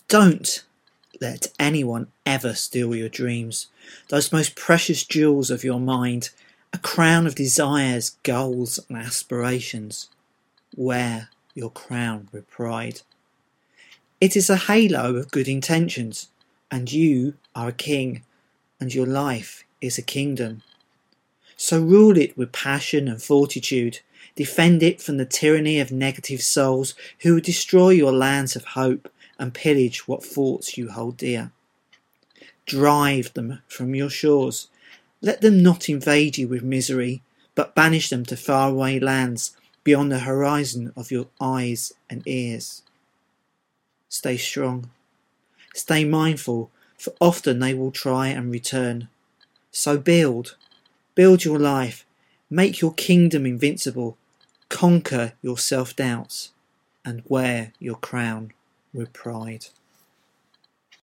Don't let anyone ever steal your dreams, those most precious jewels of your mind, a crown of desires, goals and aspirations. Wear your crown with pride. It is a halo of good intentions, and you are a king, and your life is a kingdom. So rule it with passion and fortitude. Defend it from the tyranny of negative souls who will destroy your lands of hope and pillage what thoughts you hold dear. Drive them from your shores. Let them not invade you with misery, but banish them to faraway lands beyond the horizon of your eyes and ears. Stay strong. Stay mindful, for often they will try and return. So build your life, make your kingdom invincible, conquer your self-doubts, and wear your crown with pride.